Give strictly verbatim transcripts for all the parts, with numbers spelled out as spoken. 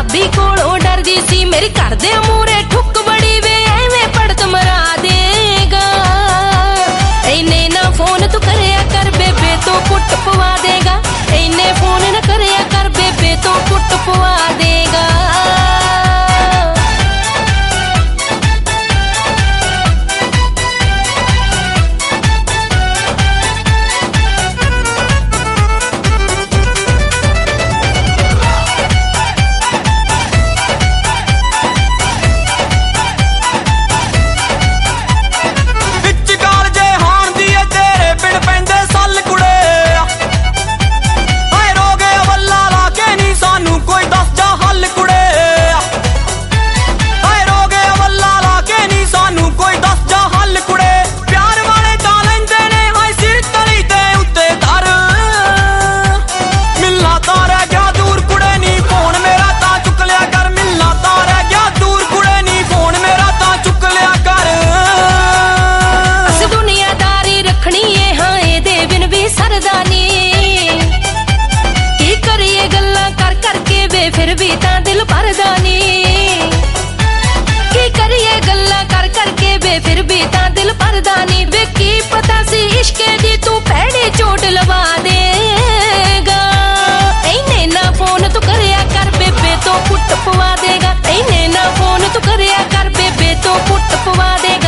भाभी कोलों डरदी सी मेरी घर दे मूरे ठुक बड़ी वे एवें पड़त मरा देगा। इन्ने ना फोन तू करया कर बेबे तो कुट पवा देगा। इन्ने फोन न करया कर बेबे तो कुट पवा देगा। फिर भी ता दिल भरदा नी की करिए गल्ला कर करके बे फिर भी ता दिल भरदा नी। वे की पता सी इश्के दी तू पैड़ी चोट लवा देगा। इन्ने ना फोन तू करया कर बेबे तो कुट पवा देगा। इन्ने ना फोन तू करया कर बेबे तो कुट पवा देगा।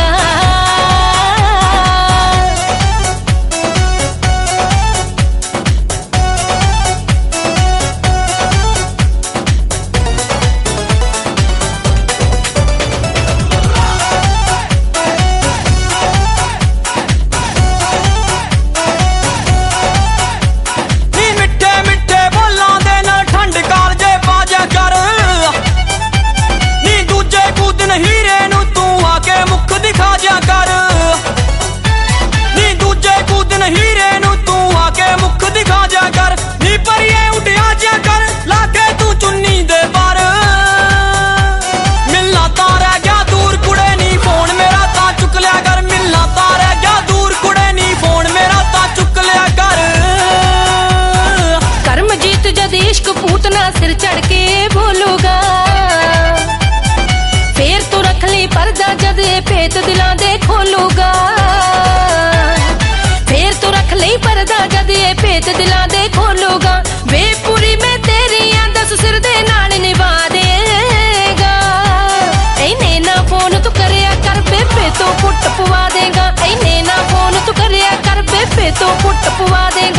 इश्क पूतना सिर चढ़ के बोलूगा फिर तू रख ली पर्दा जद ये पेत दिलां दे खोलूगा। फिर तू रख ली पर्दा जद ये पेत दिलां दे खोलूगा। वे पूरी मैं तेरी दस सिर दे नाल निभा देगा। इन्ने ना फोन तू करया कर बेबे तो कुट पवा देगा। इन्ने ना फोन तू करया कर बेबे तो कुट पवा देगा।